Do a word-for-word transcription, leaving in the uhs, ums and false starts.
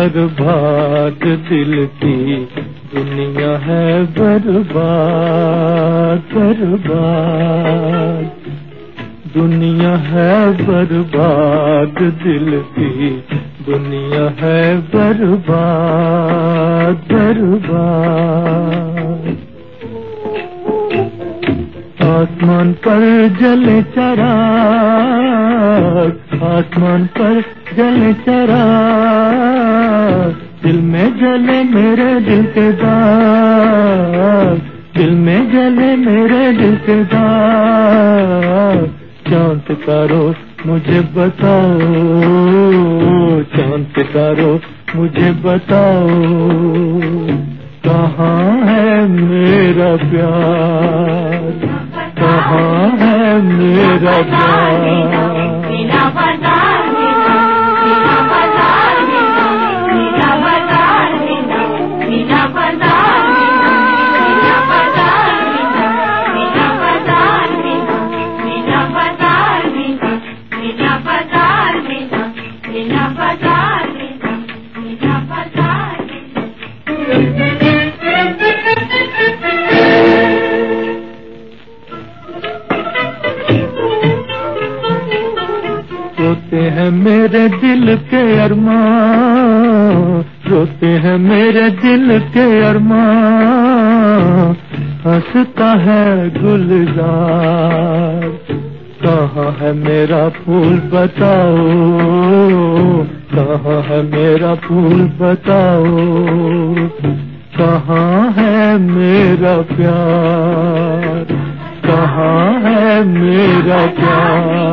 बर्बाद दिल की दुनिया है बर्बाद बर्बाद दुनिया है बर्बाद दिल की दुनिया है बर्बाद बर्बाद। आसमान पर जले चराग आसमान पर जले चराग दिल में जले मेरे दिल के दाग दिल में जले मेरे दिल के दाग। चांद सितारो मुझे बताओ चांद सितारो मुझे बताओ कहाँ है मेरा प्यार कहाँ है मेरा प्यार। रोते हैं मेरे दिल के अरमान रोते हैं मेरे दिल के अरमान हंसता है गुलजार। कहाँ है मेरा फूल बताओ कहाँ है मेरा फूल बताओ कहाँ है मेरा प्यार कहाँ है मेरा प्यार।